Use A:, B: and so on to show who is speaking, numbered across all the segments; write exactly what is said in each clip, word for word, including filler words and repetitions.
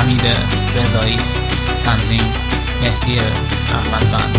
A: حمید رضایی، تنظیم مهدی احمدوند.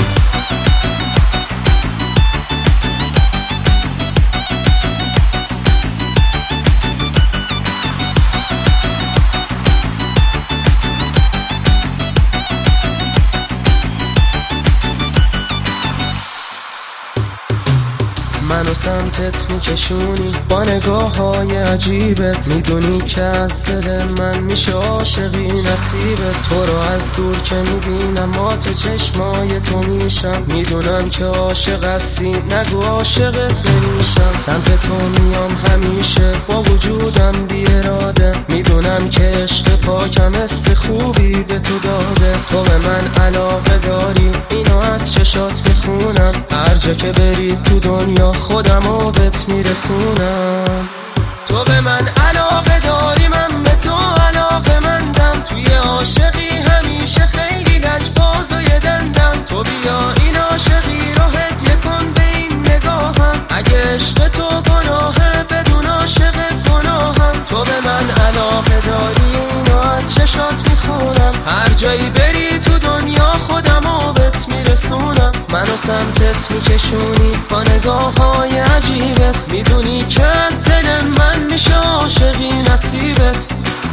B: منو سمتت میکشونی با نگاه های عجیبت، میدونی که از دل من میشه عاشقی نصیبت. تو رو از دور که میبینم مات چشمای تو میشم، میدونم که عاشق هستی نگو عاشقت نمیشم. سمت تو میام همیشه با وجودم بی اراده، میدونم که عشق پاکم است خوبی به تو داده. تو به من علاقه داری اینو از چشات میخونم، هر جا که بری تو دنیا خودمو بهت میرسونم. تو به من علاقه داری من به تو علاقه مندم، توی عاشقی همیشه خیلی لجباز و یه دندم. تو بیا این عاشقی رو هدیه کن به این نگاهم، اگه عشق تو گناهه بدون عاشقت گناهم. تو به من علاقه داری اینو از چشات میخونم، هر جایی بری تو دنیا خودمو بهت میرسونم. منو سمتت میکشونی با نگاه های عجیبت، میدونی که از دل من میشه عاشقی نصیبت.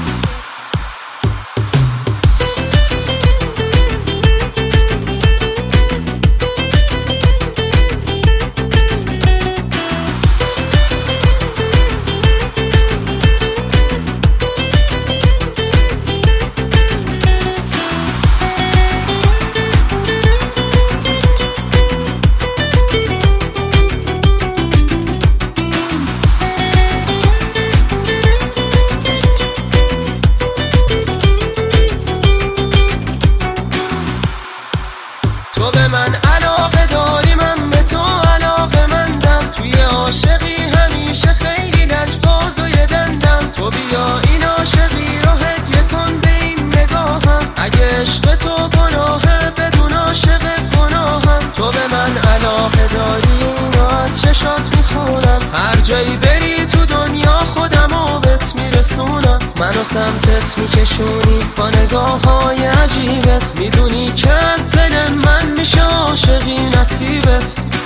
B: تو به من علاقه داری من به تو علاقه مندم، توی عاشقی همیشه خیلی لجباز و یه دندم. تو بیا این عاشقی رو هدیه کن به این نگاهم، اگه عشق تو گناهه بدون عاشقت گناهم. تو به من علاقه داری اینو از چشات میخونم، هر جایی بری تو دنیا خودمو بهت میرسونم. منو سمتت میکشونی با نگاه های عجیبت، میدونی که از دل من میشه عاشقی نصیبت.